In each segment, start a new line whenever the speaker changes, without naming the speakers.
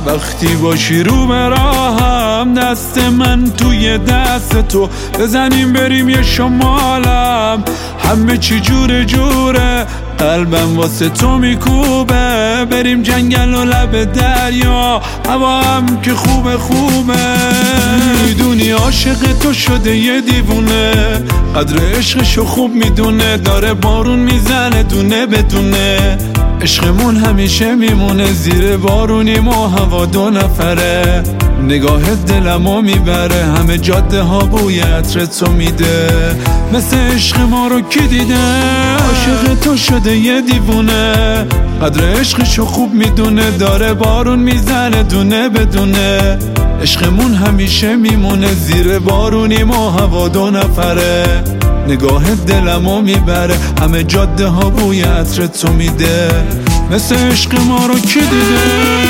وقتی باشی رو به راهم، دست من توی دست تو، بزنیم بریم یه شمالم. همه چی جوره جوره، قلبم واسه تو میکوبه. بریم جنگل و لب دریا، هوا هم که خوبه خوبه. میدونی عاشق تو شده یه دیوونه، قدر عشقشو خوب میدونه. داره بارون میزنه دونه بدونه، عشقمون همیشه میمونه. زیر بارونیم و هوا دو نفره، نگاهت دلمو میبره. همه جاده ها بوی عطر تو میده، مثل عشق ما رو کی دیده؟ عاشق تو شده یه دیوونه، قدر عشقشو خوب میدونه. داره بارون میزنه دونه بدونه، عشقمون همیشه میمونه. زیر بارونیم و هوا دو نفره، نگاهت دلمو میبره. همه جاده ها بوی عطر تو میده، مثل عشق ما رو کی دیده؟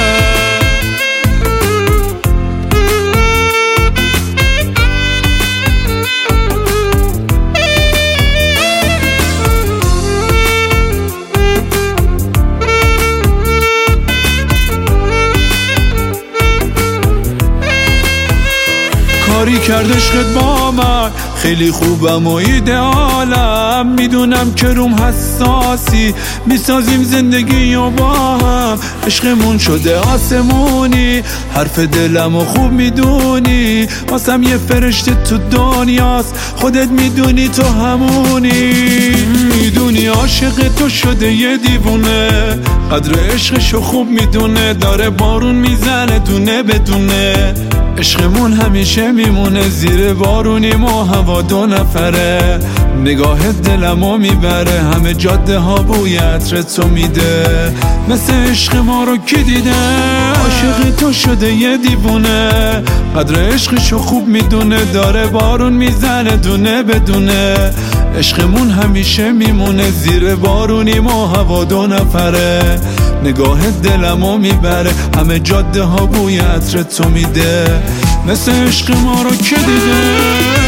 کاری کرد عشقت با من، خیلی خوبم و ایدئالم. میدونم که روم حساسی، میسازیم زندگی و با هم. عشقمون شده آسمونی، حرف دلم و خوب میدونی. واسم یه فرشته تو دنیاست، خودت میدونی تو همونی. میدونی عاشق تو شده یه دیوونه، قدر عشقشو خوب میدونه. داره بارون میزنه دونه بدونه، عشقمون همیشه میمونه. زیر بارونیم و هوا دو نفره، نگاهت دلمو میبره. همه جاده ها بوی عطر تو میده، مثل عشق ما رو کی دیده؟ عاشق تو شده یه دیوونه، قدر عشقشو خوب میدونه. داره بارون میزنه دونه بدونه، عشقمون همیشه میمونه. زیر بارونیم و هوا دو نفره، نگاهت دلمو میبره. همه جاده ها بوی عطر تو میده، مثل عشق ما رو کی دیده؟